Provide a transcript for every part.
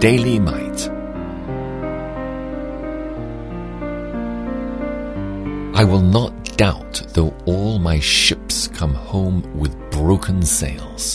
Daily Mite. I will not doubt, though all my ships come home with broken sails.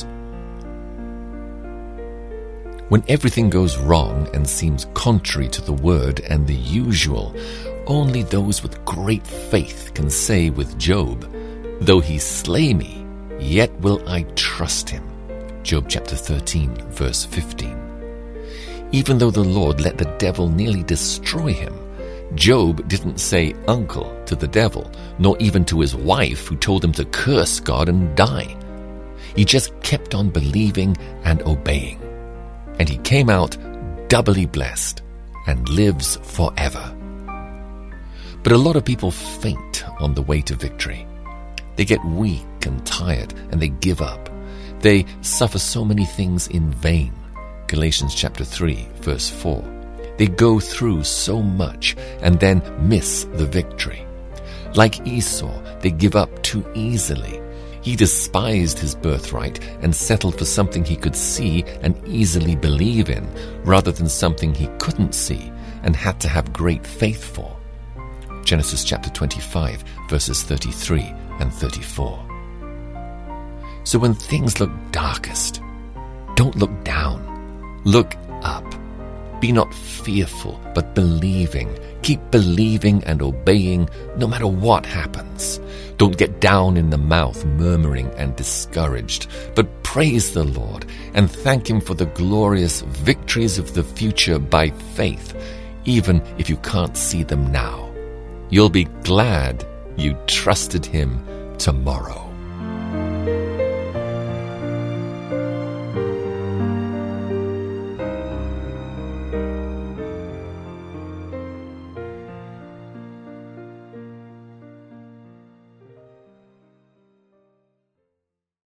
When everything goes wrong and seems contrary to the word and the usual, only those with great faith can say with Job, "Though he slay me, yet will I trust him." Job chapter 13, verse 15. Even though the Lord let the devil nearly destroy him, Job didn't say uncle to the devil, nor even to his wife who told him to curse God and die. He just kept on believing and obeying. And he came out doubly blessed and lives forever. But a lot of people faint on the way to victory. They get weak and tired and they give up. They suffer so many things in vain. Galatians chapter 3, verse 4. They go through so much and then miss the victory. Like Esau, they give up too easily. He despised his birthright and settled for something he could see and easily believe in, rather than something he couldn't see and had to have great faith for. Genesis chapter 25, verses 33 and 34. So when things look darkest, don't look down. Look up. Be not fearful, but believing. Keep believing and obeying no matter what happens. Don't get down in the mouth, murmuring and discouraged, but praise the Lord and thank Him for the glorious victories of the future by faith, even if you can't see them now. You'll be glad you trusted Him tomorrow.